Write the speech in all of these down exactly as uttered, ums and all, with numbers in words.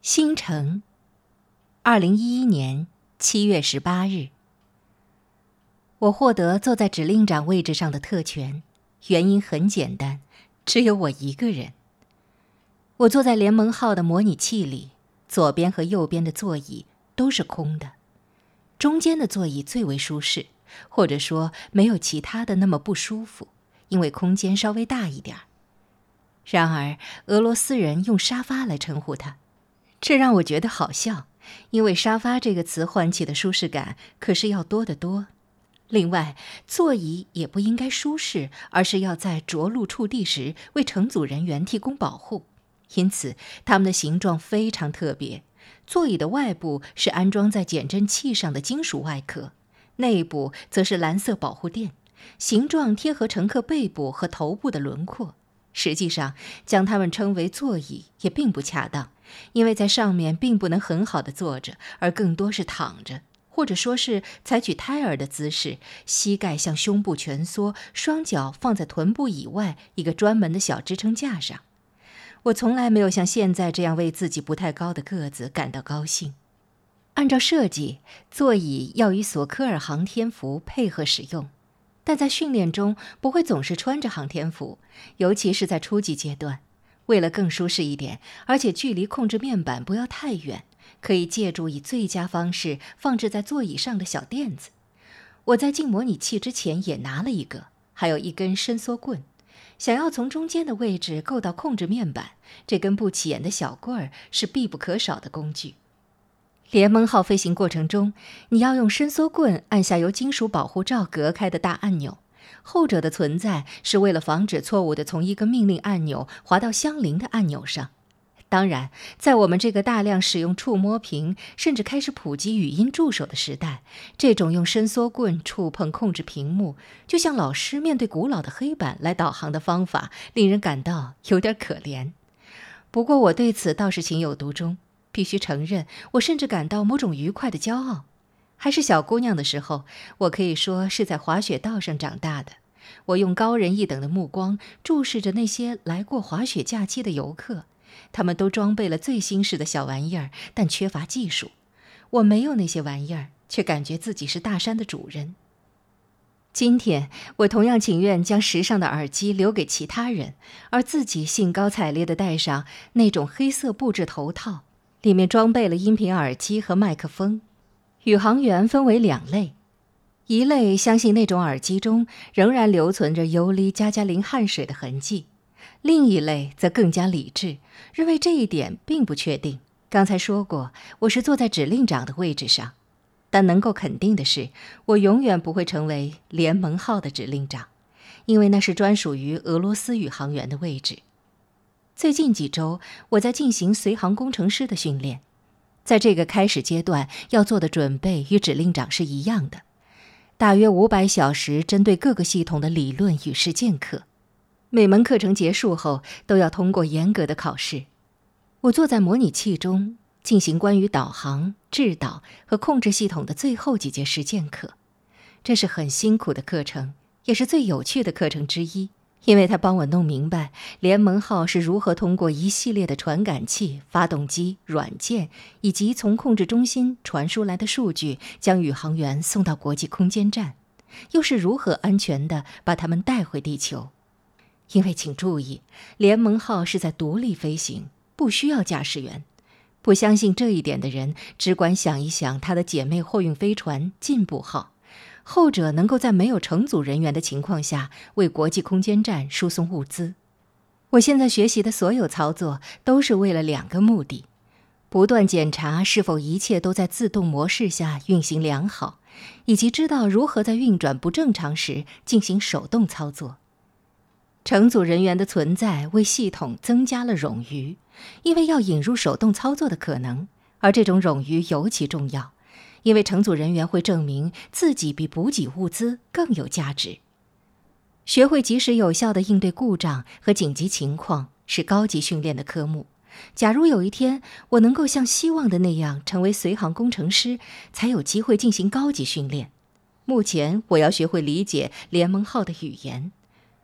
新城，二零一一年七月十八日。我获得坐在指令长位置上的特权，原因很简单，只有我一个人。我坐在联盟号的模拟器里，左边和右边的座椅都是空的，中间的座椅最为舒适，或者说没有其他的那么不舒服，因为空间稍微大一点。然而，俄罗斯人用沙发来称呼它，这让我觉得好笑，因为沙发这个词唤起的舒适感可是要多得多。另外，座椅也不应该舒适，而是要在着陆触地时为乘组人员提供保护。因此，它们的形状非常特别。座椅的外部是安装在减震器上的金属外壳，内部则是蓝色保护垫，形状贴合乘客背部和头部的轮廓。实际上，将它们称为座椅也并不恰当，因为在上面并不能很好的坐着，而更多是躺着，或者说是采取胎儿的姿势，膝盖向胸部蜷缩，双脚放在臀部以外一个专门的小支撑架上。我从来没有像现在这样为自己不太高的个子感到高兴。按照设计，座椅要与索科尔航天服配合使用，但在训练中不会总是穿着航天服，尤其是在初级阶段。为了更舒适一点，而且距离控制面板不要太远，可以借助以最佳方式放置在座椅上的小垫子。我在进模拟器之前也拿了一个，还有一根伸缩棍。想要从中间的位置够到控制面板，这根不起眼的小棍儿是必不可少的工具。联盟号飞行过程中，你要用伸缩棍按下由金属保护罩隔开的大按钮，后者的存在是为了防止错误地从一个命令按钮滑到相邻的按钮上。当然，在我们这个大量使用触摸屏，甚至开始普及语音助手的时代，这种用伸缩棍触碰控制屏幕，就像老师面对古老的黑板来导航的方法，令人感到有点可怜。不过我对此倒是情有独钟，必须承认，我甚至感到某种愉快的骄傲。还是小姑娘的时候，我可以说是在滑雪道上长大的。我用高人一等的目光注视着那些来过滑雪假期的游客，他们都装备了最新式的小玩意儿，但缺乏技术。我没有那些玩意儿，却感觉自己是大山的主人。今天，我同样情愿将时尚的耳机留给其他人，而自己兴高采烈地戴上那种黑色布质头套，里面装备了音频耳机和麦克风。宇航员分为两类，一类相信那种耳机中仍然留存着游离加加林汗水的痕迹，另一类则更加理智，认为这一点并不确定。刚才说过，我是坐在指令长的位置上，但能够肯定的是，我永远不会成为联盟号的指令长，因为那是专属于俄罗斯宇航员的位置。最近几周，我在进行随航工程师的训练，在这个开始阶段要做的准备与指令长是一样的，大约五百小时针对各个系统的理论与实践课。每门课程结束后都要通过严格的考试。我坐在模拟器中进行关于导航、制导和控制系统的最后几节实践课。这是很辛苦的课程，也是最有趣的课程之一，因为它帮我弄明白联盟号是如何通过一系列的传感器、发动机、软件以及从控制中心传输来的数据将宇航员送到国际空间站，又是如何安全地把他们带回地球。因为请注意，联盟号是在独立飞行，不需要驾驶员。不相信这一点的人，只管想一想他的姐妹货运飞船进步号，后者能够在没有乘组人员的情况下为国际空间站输送物资。我现在学习的所有操作都是为了两个目的：不断检查是否一切都在自动模式下运行良好，以及知道如何在运转不正常时进行手动操作。乘组人员的存在为系统增加了冗余，因为要引入手动操作的可能，而这种冗余尤其重要，因为乘组人员会证明自己比补给物资更有价值。学会及时有效地应对故障和紧急情况是高级训练的科目。假如有一天我能够像希望的那样成为随航工程师，才有机会进行高级训练。目前我要学会理解联盟号的语言。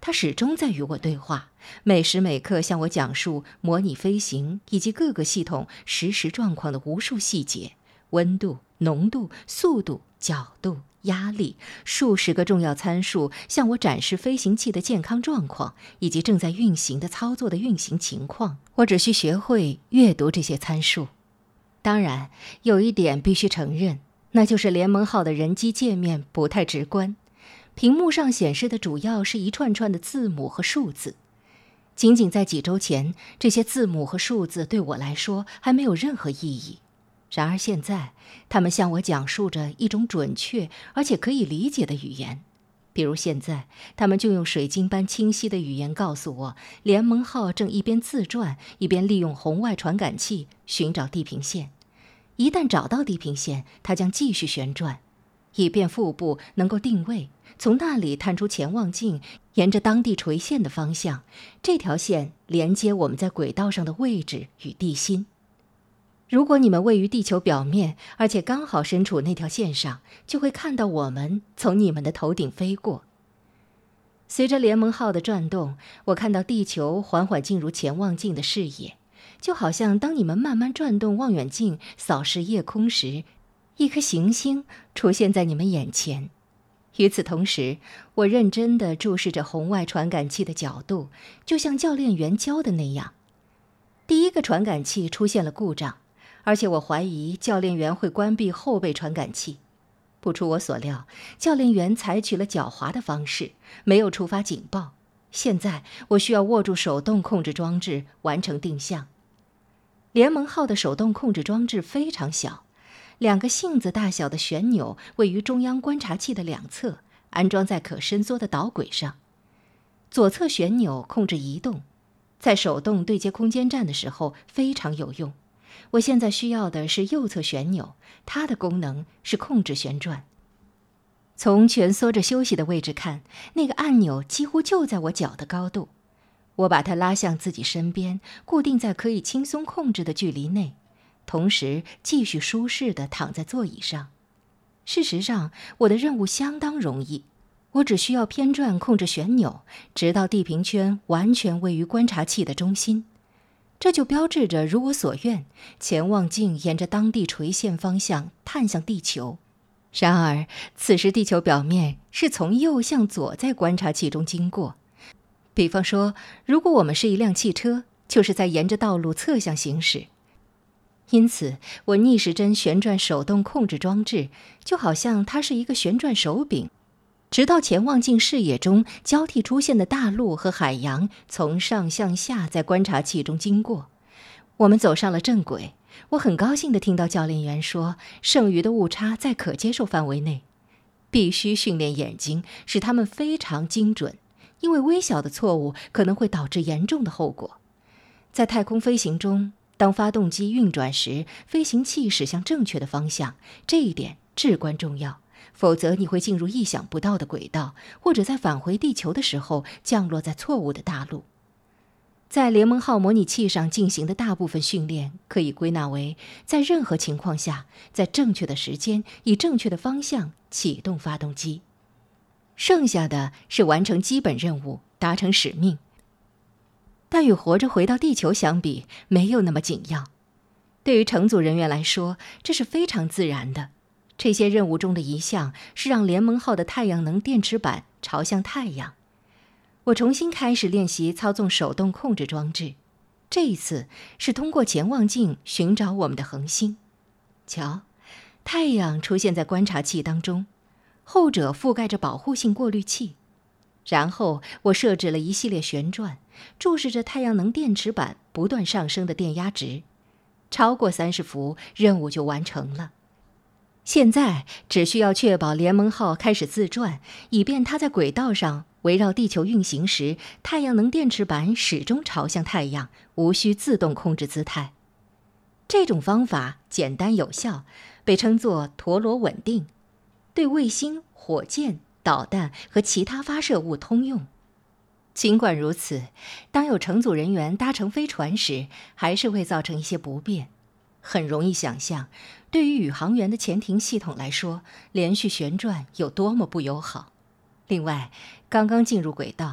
他始终在与我对话，每时每刻向我讲述模拟飞行以及各个系统实时状况的无数细节，温度、浓度、速度、角度、压力，数十个重要参数，向我展示飞行器的健康状况以及正在运行的操作的运行情况。我只需学会阅读这些参数。当然，有一点必须承认，那就是联盟号的人机界面不太直观，屏幕上显示的主要是一串串的字母和数字。仅仅在几周前，这些字母和数字对我来说还没有任何意义。然而现在，他们向我讲述着一种准确而且可以理解的语言。比如现在，他们就用水晶般清晰的语言告诉我，联盟号正一边自转，一边利用红外传感器寻找地平线。一旦找到地平线，它将继续旋转，以便腹部能够定位，从那里探出潜望镜，沿着当地垂线的方向，这条线连接我们在轨道上的位置与地心。如果你们位于地球表面，而且刚好身处那条线上，就会看到我们从你们的头顶飞过。随着联盟号的转动，我看到地球缓缓进入潜望镜的视野，就好像当你们慢慢转动望远镜扫视夜空时，一颗行星出现在你们眼前。与此同时，我认真地注视着红外传感器的角度，就像教练员教的那样。第一个传感器出现了故障，而且我怀疑教练员会关闭后备传感器。不出我所料，教练员采取了狡猾的方式，没有触发警报。现在我需要握住手动控制装置完成定向。联盟号的手动控制装置非常小，两个杏子大小的旋钮位于中央观察器的两侧，安装在可伸缩的导轨上。左侧旋钮控制移动，在手动对接空间站的时候非常有用。我现在需要的是右侧旋钮，它的功能是控制旋转。从蜷缩着休息的位置看，那个按钮几乎就在我脚的高度。我把它拉向自己身边，固定在可以轻松控制的距离内，同时继续舒适地躺在座椅上。事实上，我的任务相当容易，我只需要偏转控制旋钮，直到地平圈完全位于观察器的中心。这就标志着，如我所愿，潜望镜沿着当地垂线方向探向地球。然而，此时地球表面是从右向左在观察器中经过。比方说，如果我们是一辆汽车，就是在沿着道路侧向行驶。因此，我逆时针旋转手动控制装置，就好像它是一个旋转手柄，直到潜望镜视野中交替出现的大陆和海洋从上向下在观察器中经过。我们走上了正轨。我很高兴地听到教练员说，剩余的误差在可接受范围内。必须训练眼睛，使它们非常精准，因为微小的错误可能会导致严重的后果。在太空飞行中，当发动机运转时，飞行器驶向正确的方向，这一点至关重要，否则你会进入意想不到的轨道，或者在返回地球的时候降落在错误的大陆。在联盟号模拟器上进行的大部分训练可以归纳为，在任何情况下，在正确的时间，以正确的方向启动发动机。剩下的是完成基本任务，达成使命。但与活着回到地球相比，没有那么紧要。对于乘组人员来说，这是非常自然的。这些任务中的一项是让联盟号的太阳能电池板朝向太阳。我重新开始练习操纵手动控制装置，这一次是通过潜望镜寻找我们的恒星。瞧，太阳出现在观察器当中，后者覆盖着保护性过滤器。然后我设置了一系列旋转，注视着太阳能电池板不断上升的电压值。超过三十伏，任务就完成了。现在只需要确保联盟号开始自转，以便它在轨道上围绕地球运行时，太阳能电池板始终朝向太阳，无需自动控制姿态。这种方法简单有效，被称作陀螺稳定，对卫星、火箭、导弹和其他发射物通用。尽管如此，当有乘组人员搭乘飞船时，还是会造成一些不便。很容易想象，对于宇航员的潜艇系统来说，连续旋转有多么不友好。另外，刚刚进入轨道，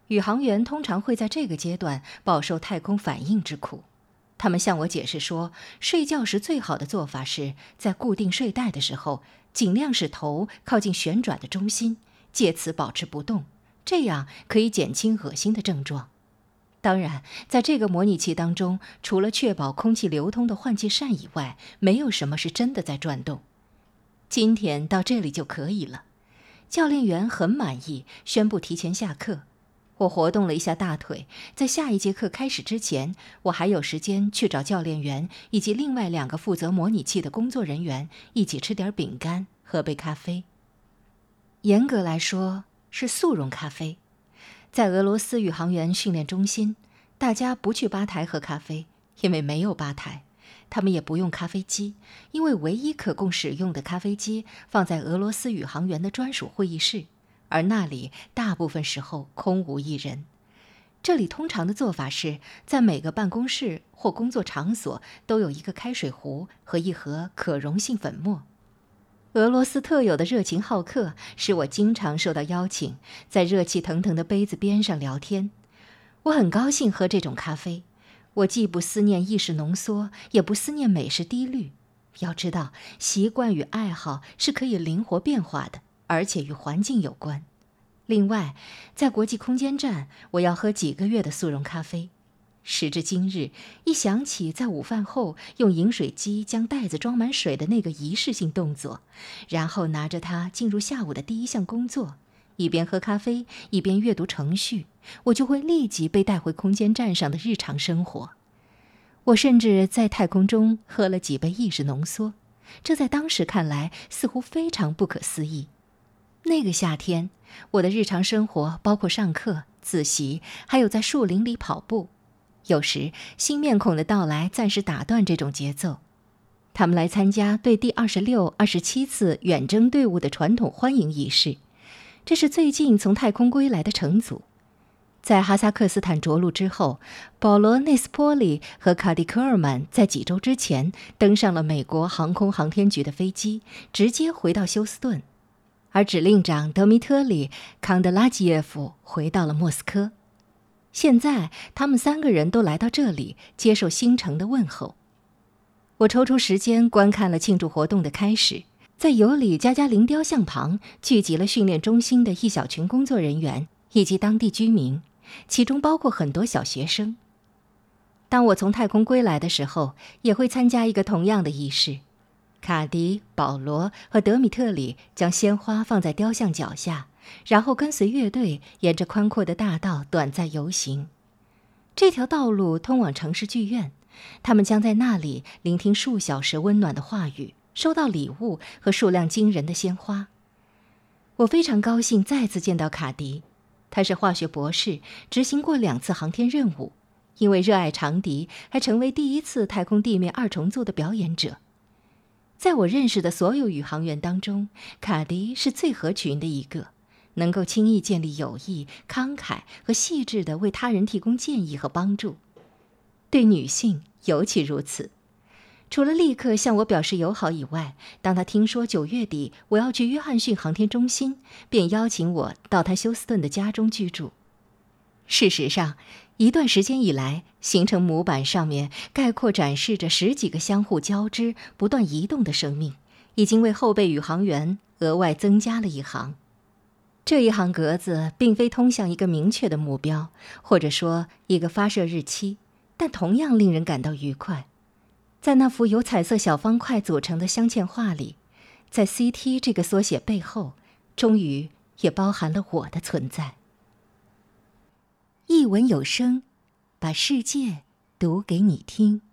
宇航员通常会在这个阶段饱受太空反应之苦。他们向我解释说，睡觉时最好的做法是在固定睡袋的时候，尽量使头靠近旋转的中心，借此保持不动，这样可以减轻恶心的症状。当然，在这个模拟器当中，除了确保空气流通的换气扇以外，没有什么是真的在转动。今天到这里就可以了。教练员很满意，宣布提前下课。我活动了一下大腿，在下一节课开始之前，我还有时间去找教练员以及另外两个负责模拟器的工作人员一起吃点饼干，喝杯咖啡。严格来说，是速溶咖啡。在俄罗斯宇航员训练中心，大家不去吧台喝咖啡，因为没有吧台。他们也不用咖啡机，因为唯一可供使用的咖啡机放在俄罗斯宇航员的专属会议室，而那里大部分时候空无一人。这里通常的做法是，在每个办公室或工作场所都有一个开水壶和一盒可溶性粉末。俄罗斯特有的热情好客使我经常受到邀请，在热气腾腾的杯子边上聊天。我很高兴喝这种咖啡，我既不思念意式浓缩，也不思念美式低滤。要知道，习惯与爱好是可以灵活变化的，而且与环境有关。另外，在国际空间站，我要喝几个月的速溶咖啡。时至今日，一想起在午饭后用饮水机将袋子装满水的那个仪式性动作，然后拿着它进入下午的第一项工作，一边喝咖啡一边阅读程序，我就会立即被带回空间站上的日常生活。我甚至在太空中喝了几杯意式浓缩，这在当时看来似乎非常不可思议。那个夏天，我的日常生活包括上课、自习，还有在树林里跑步。有时新面孔的到来暂时打断这种节奏。他们来参加对第二十六、二十七次远征队伍的传统欢迎仪式，这是最近从太空归来的乘组。在哈萨克斯坦着陆之后，保罗·内斯波利和卡迪科尔曼在几周之前登上了美国航空航天局的飞机，直接回到休斯顿，而指令长德米特里·康德拉基耶夫回到了莫斯科。现在他们三个人都来到这里接受新城的问候。我抽出时间观看了庆祝活动的开始，在尤里加加林雕像旁聚集了训练中心的一小群工作人员以及当地居民，其中包括很多小学生。当我从太空归来的时候，也会参加一个同样的仪式。卡迪、保罗和德米特里将鲜花放在雕像脚下，然后跟随乐队沿着宽阔的大道短暂游行。这条道路通往城市剧院，他们将在那里聆听数小时温暖的话语，收到礼物和数量惊人的鲜花。我非常高兴再次见到卡迪，他是化学博士，执行过两次航天任务，因为热爱长笛，还成为第一次太空地面二重奏的表演者。在我认识的所有宇航员当中，卡迪是最合群的一个，能够轻易建立友谊、慷慨和细致地为他人提供建议和帮助。对女性尤其如此。除了立刻向我表示友好以外，当他听说九月底我要去约翰逊航天中心，便邀请我到他休斯顿的家中居住。事实上，一段时间以来，行程模板上面概括展示着十几个相互交织、不断移动的生命，已经为后备宇航员额外增加了一行。这一行格子并非通向一个明确的目标，或者说一个发射日期，但同样令人感到愉快。在那幅由彩色小方块组成的镶嵌画里，在 C T 这个缩写背后，终于也包含了我的存在。一文有声，把世界读给你听。